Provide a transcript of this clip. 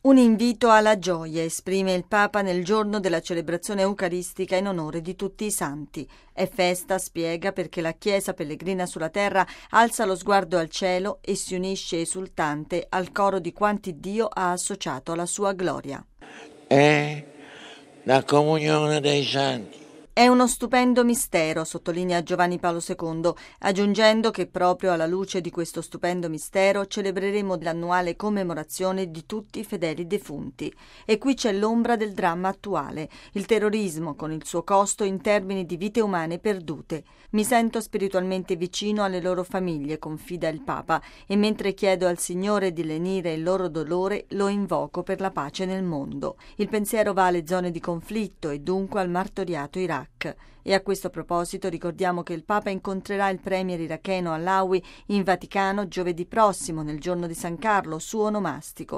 Un invito alla gioia esprime il Papa nel giorno della celebrazione eucaristica in onore di tutti i santi. È festa, spiega, perché la Chiesa pellegrina sulla terra alza lo sguardo al cielo e si unisce esultante al coro di quanti Dio ha associato alla sua gloria. È la comunione dei santi. È uno stupendo mistero, sottolinea Giovanni Paolo II, aggiungendo che proprio alla luce di questo stupendo mistero celebreremo l'annuale commemorazione di tutti i fedeli defunti. E qui c'è l'ombra del dramma attuale, il terrorismo con il suo costo in termini di vite umane perdute. Mi sento spiritualmente vicino alle loro famiglie, confida il Papa, e mentre chiedo al Signore di lenire il loro dolore, lo invoco per la pace nel mondo. Il pensiero va alle zone di conflitto e dunque al martoriato Iraq. E a questo proposito ricordiamo che il Papa incontrerà il premier iracheno Allawi in Vaticano giovedì prossimo, nel giorno di San Carlo, suo onomastico.